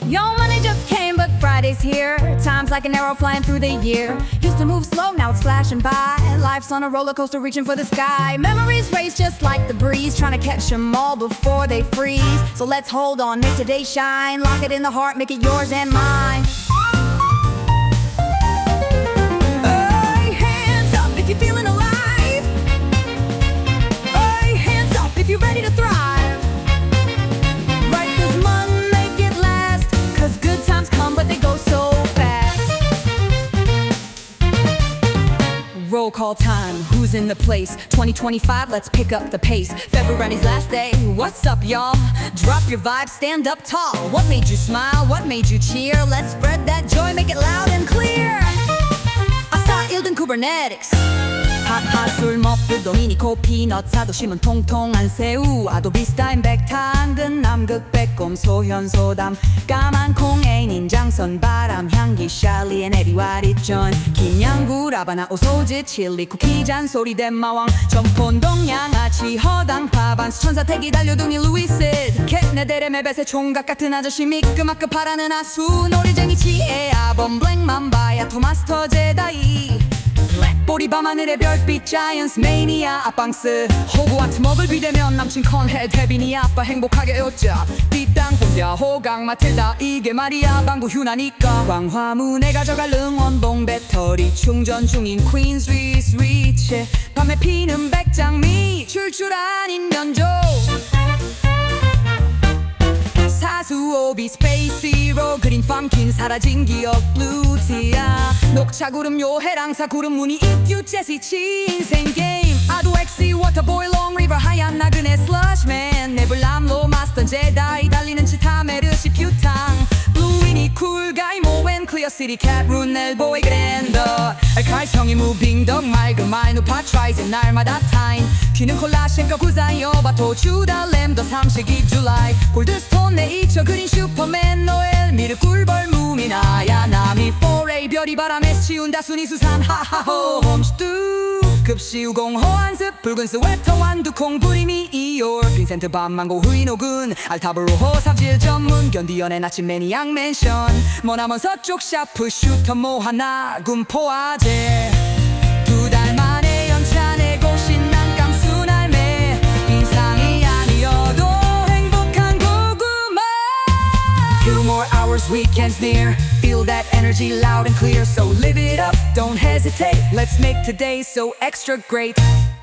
Your money just came, but Friday's here. Time's like an arrow flying through the year. Used to move slow, now it's flashing by. Life's on a roller coaster reaching for the sky. Memories race just like the breeze, trying to catch them all before they freeze. So let's hold on, make today shine. Lock it in the heart, make it yours and mine. Hey, hands up if you're feeling alive. Hey, hands up if you're ready to thrive. Roll call time, who's in the place? 2025, let's pick up the pace. February's last day, what's up y'all? Drop your vibe, stand up tall. What made you smile? What made you cheer? Let's spread that joy, make it loud and clear. 아싸 1등 Kubernetics. 핫핫 술 먹고 동이니 코피넛 사도 심은 통통한 새우 아도비 스타인 백탄근 남극 백곰 소현소담 까만 콩 애인 장선 바람 향기 샬리엔 에비와 리전 김양구 라바나 오소지 칠리 쿠키 잔소리 덴마왕 점폰동 양아치 허당 파반스 천사태기 달려둥이 루이스 캣네데레 메벳의 총각 같은 아저씨 미끄마끄 바라는 아수 놀이쟁이 지혜야 범블랙맘바야 토마스터 제다이 뿌리 밤하늘의 별빛 자이언스 매니아 아빵스 호그와트 먹을 비대면 남친 컨헤 데비니 아빠 행복하게 웃자 뒷땅 혼자 호강 마틸다 이게 말이야 방구 휴나니까 광화문에 가져갈 응원봉 배터리 충전 중인 퀸스 리치 밤에 피는 백장미 출출한 인면조 사수오비 스페이시로 그린 팜킨 사라진 기억 루티아 녹차구름 요해랑사 구름 무늬 입규 제시치 인생 게임 아도엑시 워터보이 롱리버 하얀 나그네 슬러시맨 네블람로 마스터 제다이 달리는 치타메르시 퓨탕 블루위니 쿨가이 모엔 클리어시티 캣 룬넬보이 그랜더 알카이성이 무빙덕 맑은 마이누파 트라이즈 날마다 타임 튀는 콜라셴과 구사이 오바토 주다 램더 삼식이 줄라이 골드스톤 네이처 그린 슈퍼맨 노엘 미르 꿀벌 무미나야 나미 포레이 별이 바람에 스치운다 순이 수산 하하호 홈스투 급시 우공 호환습 붉은 스웨터 완두콩 부리미 이올 빈센트 밤망고 후이노군 알타브로 호삽질 전문 견디연의 아침 매니악 맨션 머나먼 서쪽 샤프 슈터 모하나 군포아재 두 달 만에 연차 내고 신난감 순할매 인상이 아니어도 행복한 고구마 Few more hours, weekends near Feel that energy loud and clear So live it up, don't hesitate Let's make today so extra great